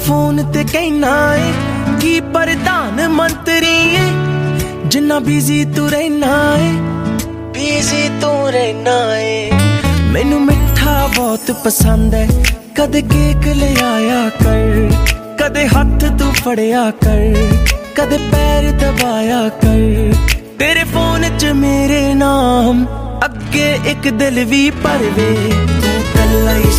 Phone ते कहना है कि प्रधान मंत्री है जिन्ना बिजी तू रहना है, बिजी तू रहना है। मैनू मिठा बहुत पसंद है, कदे केक ले आया कर, कदे हाथ तू फड़िया कर, कदे पैर दबाया कर। तेरे फोन च मेरे नाम अगे एक दिल भी भरवे, तू कल्ला ही